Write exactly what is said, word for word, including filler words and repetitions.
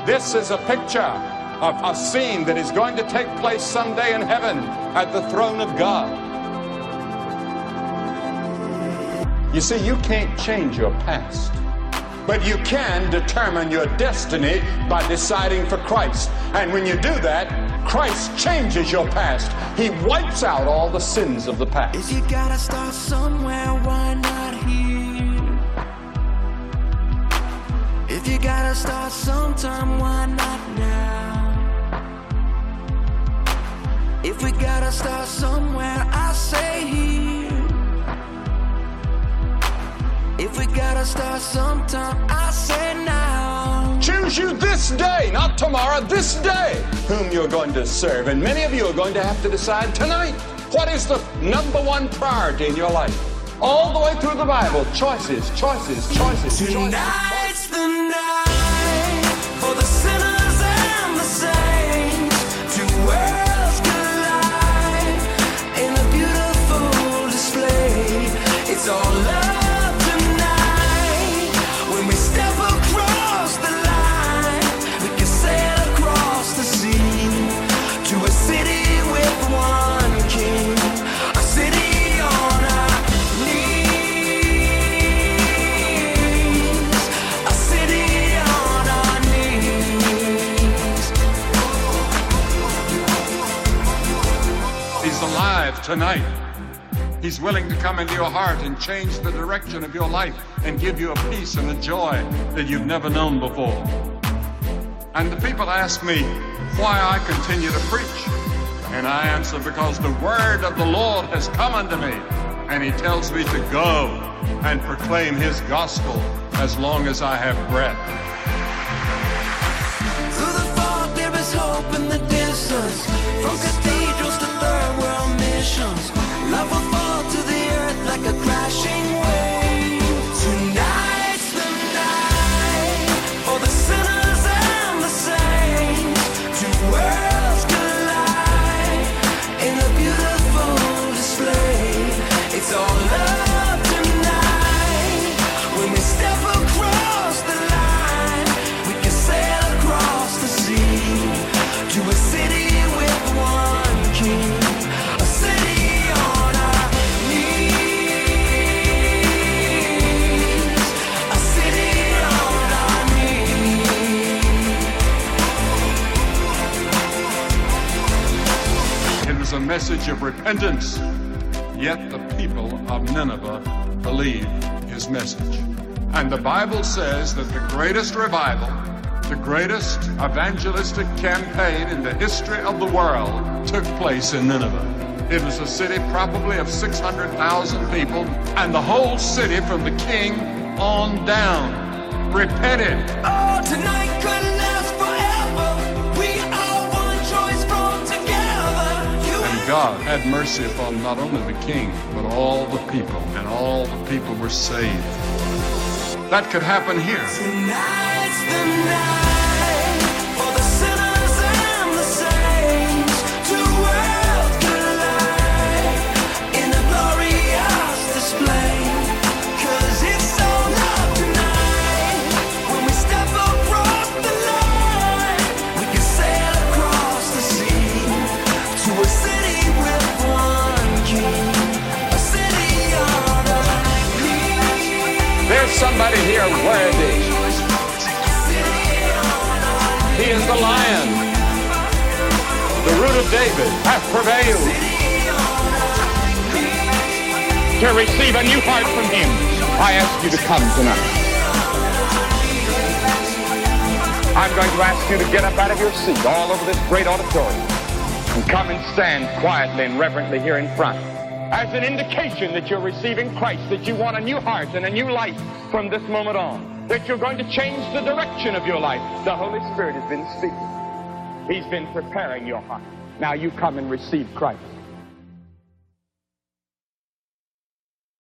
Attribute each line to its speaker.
Speaker 1: This is a picture of a scene that is going to take place someday in heaven at the throne of God. You see, you can't change your past, but you can determine your destiny by deciding for Christ. And when you do that, Christ changes your past. He wipes out all the sins of the past.
Speaker 2: If you gotta start somewhere, why not here? If you gotta start sometime, why not now? If we gotta start somewhere, I say here. If we gotta start sometime, I say now.
Speaker 1: Choose you this day, not tomorrow, this day, whom you're going to serve. And many of you are going to have to decide tonight, what is the number one priority in your life? All the way through the Bible, choices, choices, choices, choices.
Speaker 2: Tonight's the night for the sinners and the saints. Two worlds collide in a beautiful display. It's all love.
Speaker 1: Tonight, he's willing to come into your heart and change the direction of your life and give you a peace and a joy that you've never known before. And the people ask me why I continue to preach. And I answer, because the word of the Lord has come unto me, and he tells me to go and proclaim his gospel as long as I have breath.
Speaker 2: Through the fog there is hope in the distance. From cathedrals to third world missions, love will fall to the earth like a crashing wave. Tonight's the night for the sinners and the saints. Two worlds collide in a beautiful display. It's all love tonight. When we step across the line, we can sail across the sea to a city with one king.
Speaker 1: A message of repentance, yet the people of Nineveh believed his message. And the Bible says that the greatest revival, the greatest evangelistic campaign in the history of the world took place in Nineveh. It was a city probably of six hundred thousand people, and the whole city from the king on down repented.
Speaker 2: Oh, tonight couldn't last forever. We are one choice from together.
Speaker 1: God had mercy upon not only the king, but all the people, and all the people were saved. That could happen here.
Speaker 2: Tonight's the night for the sinners and the saints. Two worlds collide in a glorious display. 'Cause it's all love tonight. When we step across the line, we can sail across the sea to a city.
Speaker 1: There's somebody here worthy. He is the Lion. The root of David hath prevailed.
Speaker 3: To receive a new heart from him, I ask you to come tonight. I'm going to ask you to get up out of your seat all over this great auditorium and come and stand quietly and reverently here in front as an indication that you're receiving Christ, that you want a new heart and a new life from this moment on, that you're going to change the direction of your life. The Holy Spirit has been speaking. He's been preparing your heart. Now you come and receive Christ.